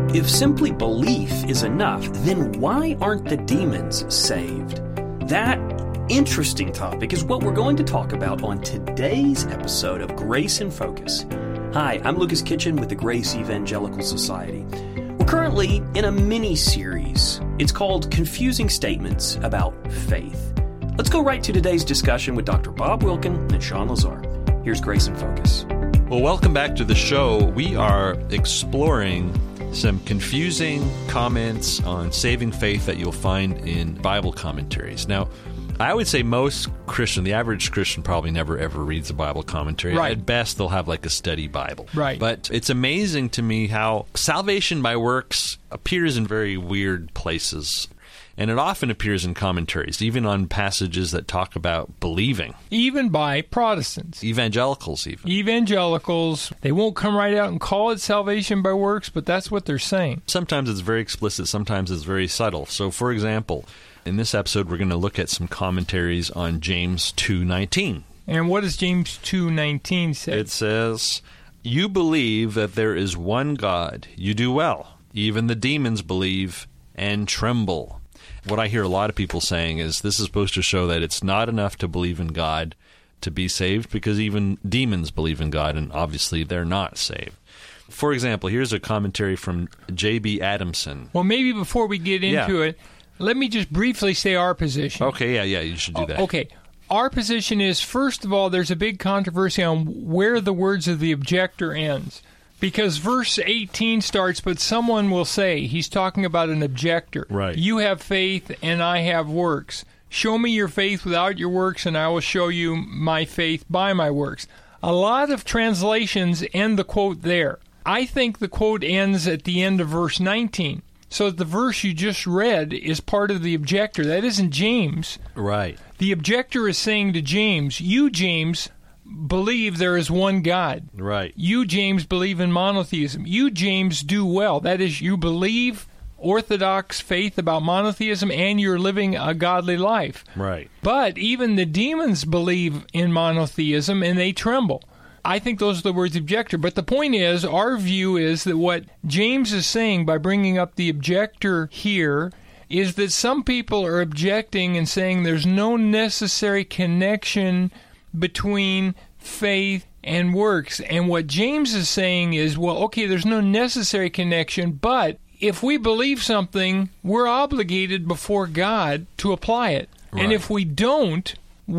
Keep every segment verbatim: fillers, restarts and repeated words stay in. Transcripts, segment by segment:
If simply belief is enough, then why aren't the demons saved? That interesting topic is what we're going to talk about on today's episode of Grace in Focus. Hi, I'm Lucas Kitchen with the Grace Evangelical Society. We're currently in a mini-series. It's called Confusing Statements About Faith. Let's go right to today's discussion with Doctor Bob Wilkin and Sean Lazar. Here's Grace in Focus. Well, welcome back to the show. We are exploring some confusing comments on saving faith that you'll find in Bible commentaries. Now, I would say most Christian, the average Christian probably never ever reads a Bible commentary. Right. At best, they'll have like a study Bible. Right. But it's amazing to me how salvation by works appears in very weird places. And it often appears in commentaries, even on passages that talk about believing. Even by Protestants. Evangelicals, even. Evangelicals, they won't come right out and call it salvation by works, but that's what they're saying. Sometimes it's very explicit, sometimes it's very subtle. So, for example, in this episode, we're going to look at some commentaries on James two nineteen. And what does James two nineteen say? It says, "You believe that there is one God. You do well. Even the demons believe and tremble." What I hear a lot of people saying is this is supposed to show that it's not enough to believe in God to be saved, because even demons believe in God, and obviously they're not saved. For example, here's a commentary from J B Adamson. Well, maybe before we get into Yeah. it, let me just briefly say our position. Okay, yeah, yeah, you should do that. Okay. Our position is, first of all, there's a big controversy on where the words of the objector ends. Because verse eighteen starts, but someone will say, he's talking about an objector. Right. You have faith and I have works. Show me your faith without your works and I will show you my faith by my works. A lot of translations end the quote there. I think the quote ends at the end of verse nineteen. So the verse you just read is part of the objector. That isn't James. Right. The objector is saying to James, you, James, believe there is one God. Right. You, James, believe in monotheism. You, James, do well. That is, you believe orthodox faith about monotheism and you're living a godly life. Right. But even the demons believe in monotheism and they tremble. I think those are the words objector. But the point is, our view is that what James is saying by bringing up the objector here is that some people are objecting and saying there's no necessary connection between faith and works. And what James is saying is, well, okay, there's no necessary connection, but if we believe something, we're obligated before God to apply it. Right. And if we don't,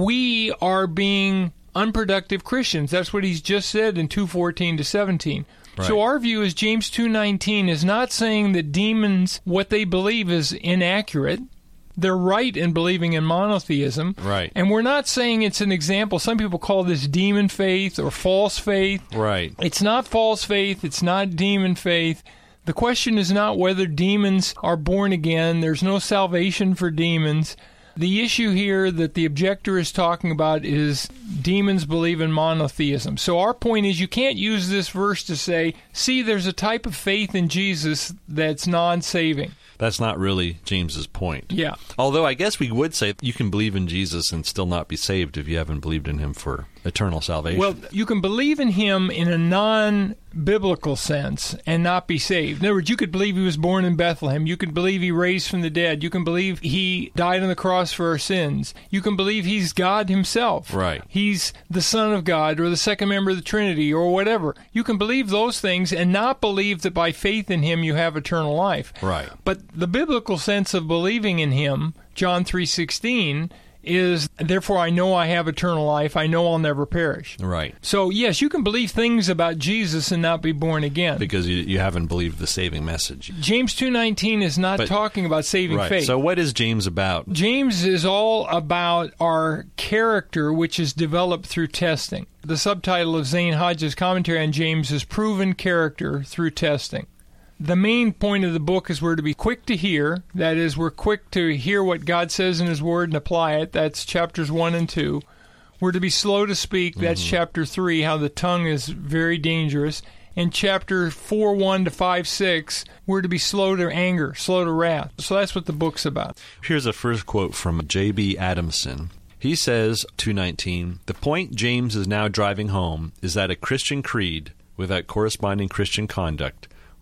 we are being unproductive Christians. That's what he's just said in two fourteen to seventeen. Right. So our view is James two nineteen is not saying that demons, what they believe is inaccurate. They're right in believing in monotheism. Right. And we're not saying it's an example. Some people call this demon faith or false faith. Right. It's not false faith. It's not demon faith. The question is not whether demons are born again. There's no salvation for demons. The issue here that the objector is talking about is demons believe in monotheism. So our point is you can't use this verse to say, see, there's a type of faith in Jesus that's non-saving. That's not really James's point. Yeah. Although I guess we would say you can believe in Jesus and still not be saved if you haven't believed in him for eternal salvation. Well, you can believe in him in a non-biblical sense and not be saved. In other words, you could believe he was born in Bethlehem. You could believe he raised from the dead. You can believe he died on the cross for our sins. You can believe he's God himself. Right. He's the Son of God or the second member of the Trinity or whatever. You can believe those things and not believe that by faith in him you have eternal life. Right. But the biblical sense of believing in him, John three sixteen, is, therefore I know I have eternal life. I know I'll never perish. Right. So, yes, you can believe things about Jesus and not be born again. Because you, you haven't believed the saving message. James two nineteen is not But- talking about saving Right. faith. So what is James about? James is all about our character, which is developed through testing. The subtitle of Zane Hodge's commentary on James is Proven Character Through Testing. The main point of the book is we're to be quick to hear. That is, we're quick to hear what God says in His Word and apply it. That's chapters one and two. We're to be slow to speak. That's mm-hmm. chapter three, how the tongue is very dangerous. In chapter four one to five six, we're to be slow to anger, slow to wrath. So that's what the book's about. Here's a first quote from J B Adamson. He says, two nineteen, "The point James is now driving home is that a Christian creed without corresponding Christian conduct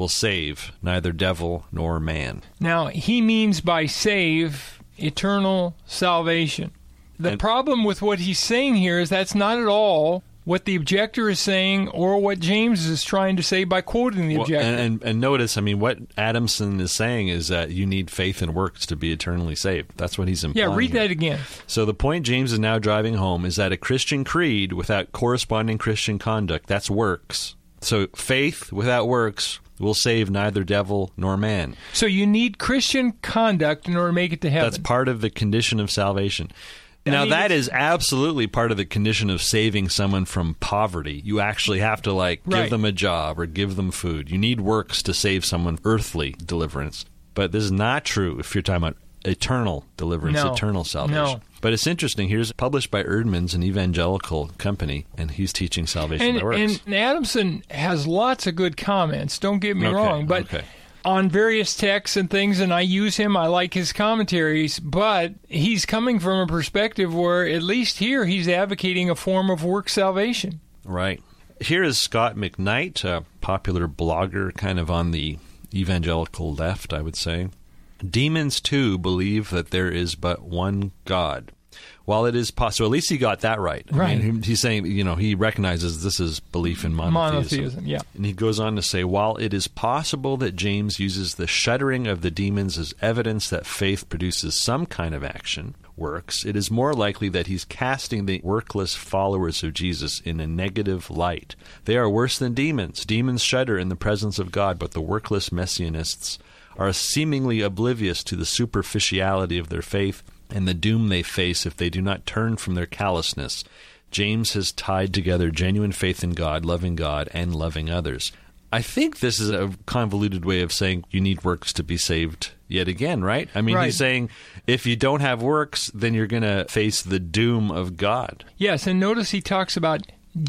will save neither devil nor man. Now, he means by save, eternal salvation. The And- problem with what he's saying here is that's not at all what the objector is saying or what James is trying to say by quoting the Well, objector. and, and, and notice, I mean, what Adamson is saying is that you need faith and works to be eternally saved. That's what he's implying. yeah, read here. that again. So the point James is now driving home is that a Christian creed without corresponding Christian conduct, that's works. So faith without works will save neither devil nor man. So you need Christian conduct in order to make it to heaven. That's part of the condition of salvation. Now, mean, that it's- is absolutely part of the condition of saving someone from poverty. You actually have to, like, give Right. them a job or give them food. You need works to save someone earthly deliverance. But this is not true if you're talking about eternal deliverance, No. eternal salvation. No. But it's interesting. Here's published by Erdman's, an evangelical company, and he's teaching salvation and, by works. and Adamson has lots of good comments, don't get me Okay, wrong, but okay. on various texts and things, and I use him, I like his commentaries, but he's coming from a perspective where, at least here, he's advocating a form of work salvation. Right. Here is Scott McKnight, a popular blogger kind of on the evangelical left, I would say. Demons, too, believe that there is but one God. While it is possible, at least he got that right. I Right. mean, he's saying, you know, he recognizes this is belief in monotheism. Monotheism, yeah. And he goes on to say, while it is possible that James uses the shuddering of the demons as evidence that faith produces some kind of action, works, it is more likely that he's casting the workless followers of Jesus in a negative light. They are worse than demons. Demons shudder in the presence of God, but the workless messianists are seemingly oblivious to the superficiality of their faith and the doom they face if they do not turn from their callousness. James has tied together genuine faith in God, loving God, and loving others. I think this is a convoluted way of saying you need works to be saved yet again, right? I mean, Right. he's saying if you don't have works, then you're going to face the doom of God. Yes, and notice he talks about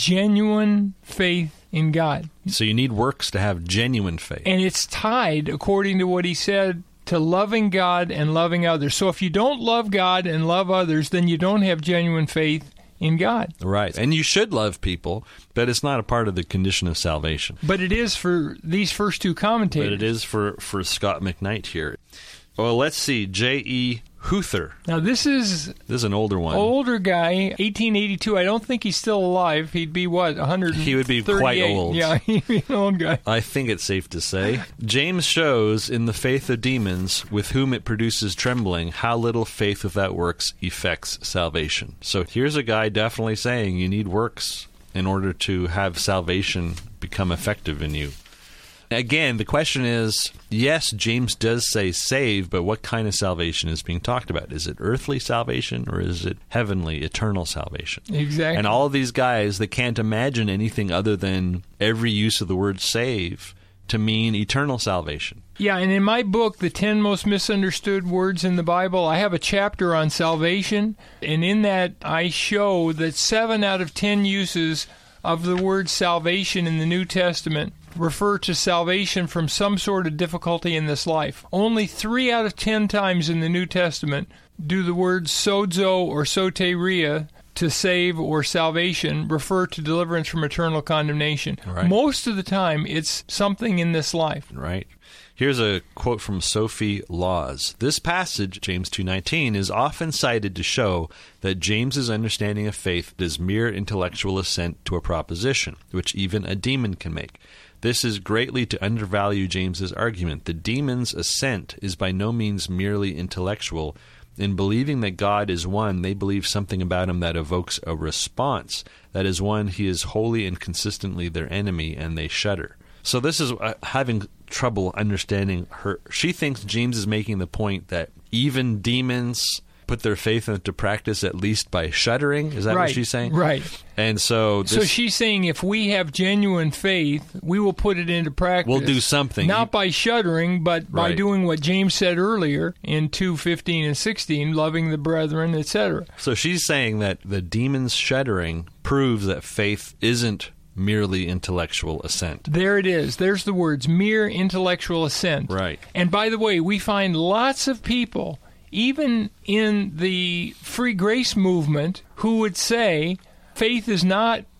genuine faith in God. So you need works to have genuine faith. And it's tied, according to what he said, to loving God and loving others. So if you don't love God and love others, then you don't have genuine faith in God. Right. And you should love people, but it's not a part of the condition of salvation. But it is for these first two commentators. But it is for, for Scott McKnight here. Well, let's see. J E Huther. Now, this is This is an older one. older guy, eighteen eighty-two. I don't think he's still alive. He'd be, what, one hundred thirty-eight? He would be quite old. Yeah, he'd be an old guy. I think it's safe to say. James shows in the faith of demons, with whom it produces trembling, how little faith without works effects salvation. So here's a guy definitely saying you need works in order to have salvation become effective in you. Again, the question is, yes, James does say save, but what kind of salvation is being talked about? Is it earthly salvation or is it heavenly, eternal salvation? Exactly. And all of these guys, they can't imagine anything other than every use of the word save to mean eternal salvation. Yeah, and in my book, The ten Most Misunderstood Words in the Bible, I have a chapter on salvation, and in that I show that seven out of ten uses of the word salvation in the New Testament refer to salvation from some sort of difficulty in this life. Only three out of ten times in the New Testament do the words sozo or soteria, to save or salvation, refer to deliverance from eternal condemnation. Right. Most of the time, it's something in this life. Right. Here's a quote from Sophie Laws. This passage, James two nineteen, is often cited to show that James's understanding of faith is mere intellectual assent to a proposition, which even a demon can make. This is greatly to undervalue James's argument. The demon's assent is by no means merely intellectual. In believing that God is one, they believe something about him that evokes a response. That is, one, he is wholly and consistently their enemy, and they shudder. So this is uh, having trouble understanding her. She thinks James is making the point that even demons put their faith into practice at least by shuddering. Is that right, what she's saying? Right. And so this, So she's saying if we have genuine faith, we will put it into practice. we'll do something. Not by shuddering, but by Right. doing what James said earlier in two fifteen and sixteen, loving the brethren, et cetera. So she's saying that the demon's shuddering proves that faith isn't merely intellectual assent. There it is. There's the words, mere intellectual assent. Right. And by the way, we find lots of people, even in the free grace movement, who would say faith is not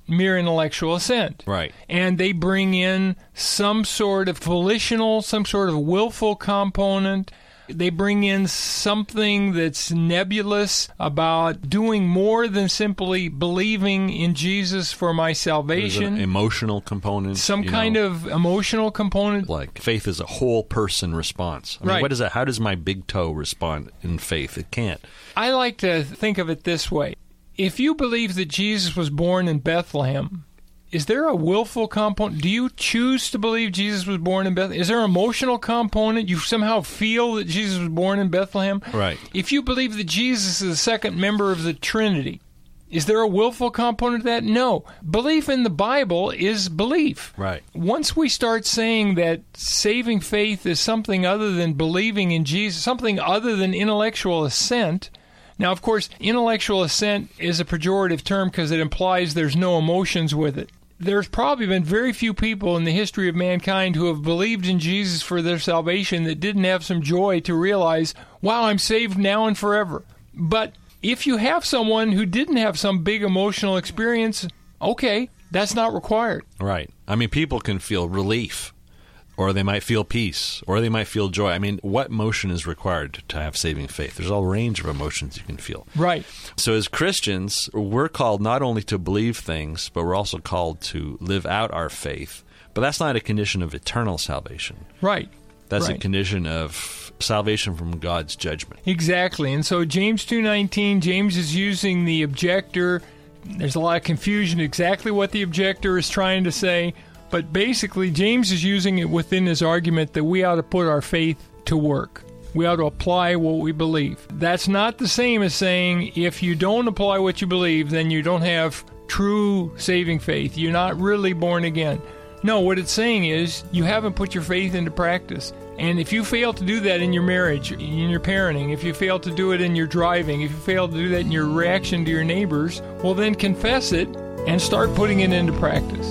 mere intellectual assent. Right. And they bring in some sort of volitional, some sort of willful component. They bring in something that's nebulous about doing more than simply believing in Jesus for my salvation. There's an emotional component. Some you kind know, of emotional component. Like faith is a whole person response. I mean, Right. what is that? How does my big toe respond in faith? It can't. I like to think of it this way. If you believe that Jesus was born in Bethlehem, is there a willful component? Do you choose to believe Jesus was born in Bethlehem? Is there an emotional component? You somehow feel that Jesus was born in Bethlehem? Right. If you believe that Jesus is the second member of the Trinity, is there a willful component to that? No. Belief in the Bible is belief. Right. Once we start saying that saving faith is something other than believing in Jesus, something other than intellectual assent. Now, of course, intellectual assent is a pejorative term because it implies there's no emotions with it. There's probably been very few people in the history of mankind who have believed in Jesus for their salvation that didn't have some joy to realize, wow, I'm saved now and forever. But if you have someone who didn't have some big emotional experience, okay, that's not required. Right. I mean, people can feel relief, or they might feel peace, or they might feel joy. I mean, what emotion is required to have saving faith? There's a range of emotions you can feel. Right. So as Christians, we're called not only to believe things, but we're also called to live out our faith. But that's not a condition of eternal salvation. Right. That's right. a condition of salvation from God's judgment. Exactly. And so James two nineteen, James is using the objector. There's a lot of confusion exactly what the objector is trying to say. But basically, James is using it within his argument that we ought to put our faith to work. We ought to apply what we believe. That's not the same as saying if you don't apply what you believe, then you don't have true saving faith. You're not really born again. No, what it's saying is you haven't put your faith into practice. And if you fail to do that in your marriage, in your parenting, if you fail to do it in your driving, if you fail to do that in your reaction to your neighbors, well, then confess it and start putting it into practice.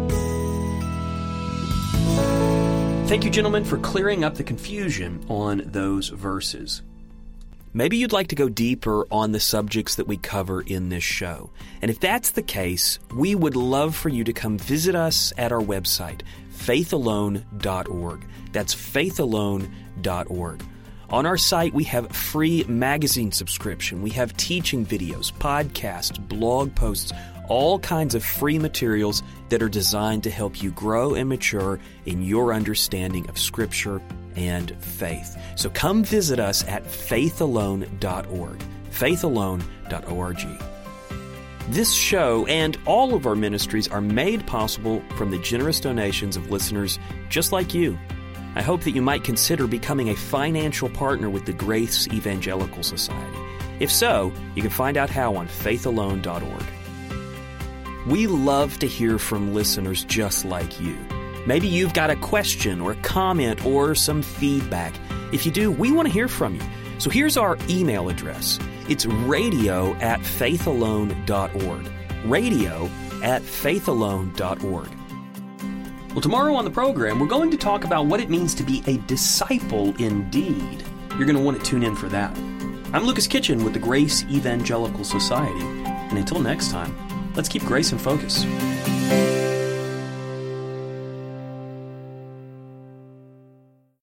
Thank you, gentlemen, for clearing up the confusion on those verses. Maybe you'd like to go deeper on the subjects that we cover in this show. And if that's the case, we would love for you to come visit us at our website, faith alone dot org. That's faith alone dot org. On our site, we have free magazine subscription. We have teaching videos, podcasts, blog posts, all kinds of free materials that are designed to help you grow and mature in your understanding of Scripture and faith. So come visit us at faith alone dot org, faith alone dot org. This show and all of our ministries are made possible from the generous donations of listeners just like you. I hope that you might consider becoming a financial partner with the Grace Evangelical Society. If so, you can find out how on faith alone dot org. We love to hear from listeners just like you. Maybe you've got a question or a comment or some feedback. If you do, we want to hear from you. So here's our email address. It's radio at faith alone dot org. Radio at faith alone dot org. Well, tomorrow on the program, we're going to talk about what it means to be a disciple indeed. You're going to want to tune in for that. I'm Lucas Kitchen with the Grace Evangelical Society. And until next time, let's keep grace in focus.